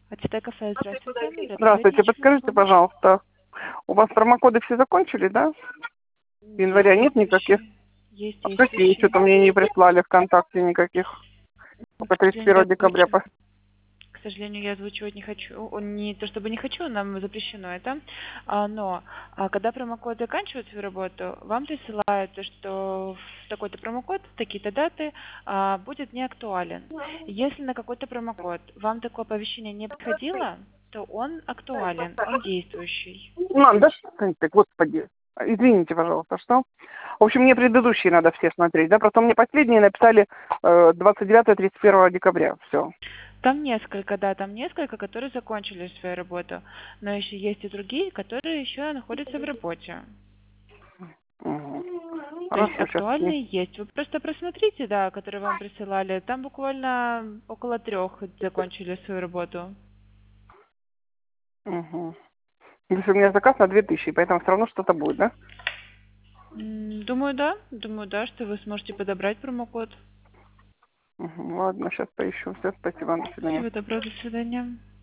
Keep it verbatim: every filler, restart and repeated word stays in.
АТТ кафе, здравствуйте. Здравствуйте, подскажите, пожалуйста, у вас промокоды все закончили, да? Января нет никаких? Есть А какие? действующие. Что-то мне не прислали ВКонтакте никаких. Только К тридцать сожалению, я первого декабря. озвучивать, к сожалению, я озвучивать не хочу. О, Не то чтобы не хочу, нам запрещено это. А, но а, когда промокод заканчивает свою работу, вам присылают то, что в такой-то промокод, в такие-то даты а, будет не актуален. Если на какой-то промокод вам такое оповещение не приходило, то он актуален, он действующий. Мам, да что ты, господи. Извините, пожалуйста, что? В общем, мне предыдущие надо все смотреть, да? Просто мне последние написали э, двадцать девятого тридцать первого декабря. Все. Там несколько, да, там несколько, которые закончили свою работу. Но еще есть и другие, которые еще находятся в работе. Угу. То есть Хорошо, сейчас. актуальные есть. Вы просто просмотрите, да, которые вам присылали. Там буквально около трех закончили свою работу. Угу. Если у меня заказ на две тысячи, поэтому все равно что-то будет, да? М, Думаю, да. Думаю, да, что вы сможете подобрать промокод. Угу. Ладно, сейчас поищу. Все, спасибо, до свидания. Всего доброго, до свидания.